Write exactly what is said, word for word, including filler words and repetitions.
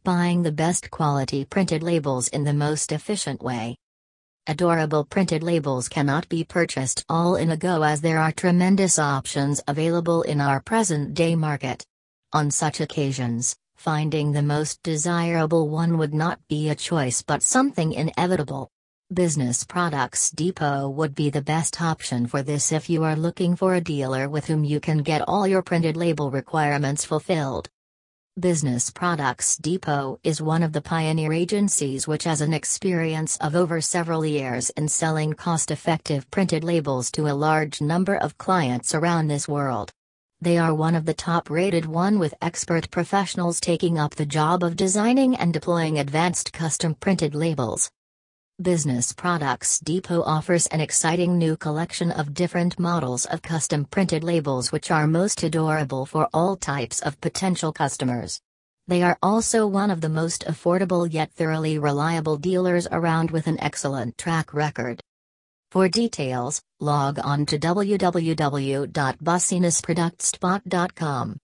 buying the best quality printed labels in the most efficient way. Adorable printed labels cannot be purchased all in a go, as there are tremendous options available in our present-day market. On such occasions, finding the most desirable one would not be a choice but something inevitable. Business Products Depot would be the best option for this if you are looking for a dealer with whom you can get all your printed label requirements fulfilled. Business Products Depot is one of the pioneer agencies which has an experience of over several years in selling cost-effective printed labels to a large number of clients around this world. They are one of the top-rated one, with expert professionals taking up the job of designing and deploying advanced custom printed labels. Business Products Depot offers an exciting new collection of different models of custom printed labels which are most adorable for all types of potential customers. They are also one of the most affordable yet thoroughly reliable dealers around, with an excellent track record. For details, log on to w w w dot business products depot dot com.